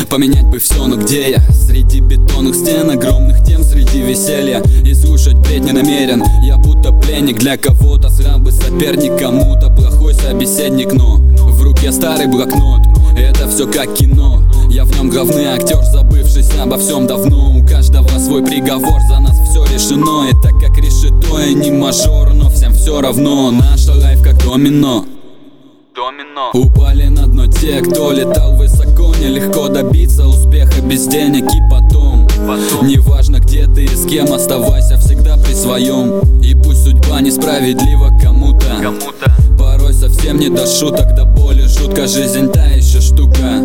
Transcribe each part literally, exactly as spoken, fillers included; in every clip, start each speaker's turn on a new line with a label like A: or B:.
A: Поменять бы все, но где я? Среди бетонных стен, огромных тем, среди веселья. И слушать бред не намерен. Я будто пленник для кого-то, слабый соперник кому-то, плохой собеседник, но в руке старый блокнот. Это все как кино. Я в нем главный актер, забывшись обо всем давно. У каждого свой приговор, за нас все решено. И так как решето, я не мажор, но всем все равно. Наша лайф как домино. Домино. Упали на дно те, кто летал высоко. Нелегко добиться успеха без денег и потом, потом. Неважно где ты и с кем, оставайся всегда при своем. И пусть судьба несправедлива кому-то, кому-то. Порой совсем не до шуток, до боли жутко. Жизнь та еще штука,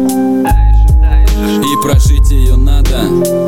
A: и прожить ее надо,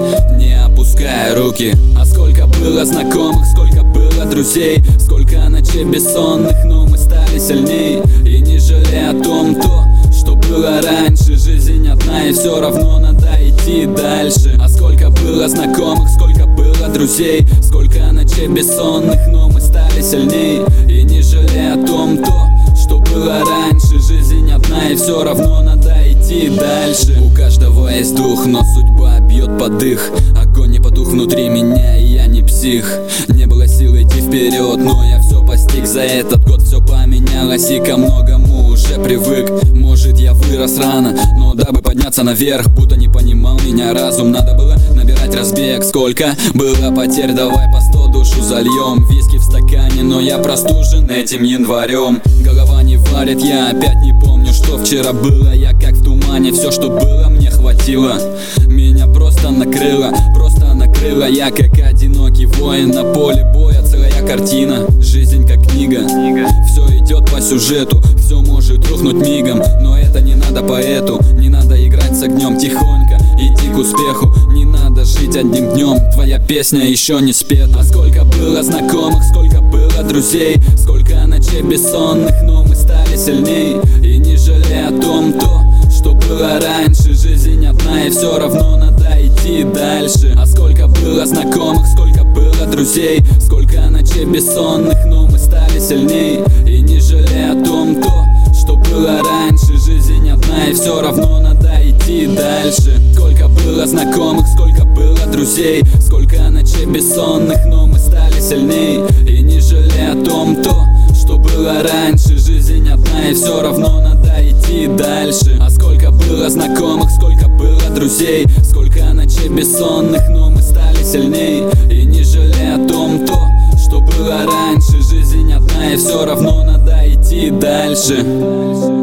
A: не опуская руки. А сколько было знакомых, сколько было друзей, сколько ночей бессонных, но мы стали сильней. И не жалея о том, то, что было раньше. Жизнь одна, и все равно надо идти дальше. А сколько было знакомых, сколько было друзей, сколько ночей бессонных, но мы стали сильней. И не жалея о том, то, что было раньше. Жизнь одна, и все равно надо идти дальше. У каждого есть дух, но судьба бьет под дых. Огонь не потух внутри меня, и я не псих. Не было сил идти вперед, но я все постиг. За этот год все поменялось, и ко многому уже привык. Может, я вырос рано, но дабы подняться наверх, будто не понимал меня разум. Надо было набирать разбег. Сколько было потерь, давай по сто душу зальем. Виски в стакане, но я простужен этим январем. Голова не варит, я опять не помню, что вчера было. Я как в тумане, все, что было, мне хватило. Меня просто накрыло, просто накрыло. Я как одинокий воин на поле боя, целая картина. Жизнь как книга, все идет по сюжету. Все может рухнуть мигом, но это не надо поэту. Не надо играть с огнем, тихонько иди к успеху. Не надо жить одним днем, твоя песня еще не спета. А сколько было знакомых, сколько было друзей, сколько ночей бессонных, но мы стали сильней. И не жалея о том, то, что было раньше. Жизнь одна, и все равно надо идти дальше. А сколько было знакомых, сколько было друзей, сколько ночей бессонных, но мы стали сильней. И не жалея о том, то, что было раньше. Жизнь одна, и все равно надо идти дальше. Сколько было знакомых, сколько было друзей, сколько ночей бессонных, но мы стали сильней. И не жалея о том, то, что было раньше. Жизнь одна, и все равно надо идти дальше. А сколько было знакомых, сколько было друзей, сколько ночей бессонных, но мы стали сильней. И не жалея о том, то, что было раньше. Жизнь одна, и все равно надо идти дальше.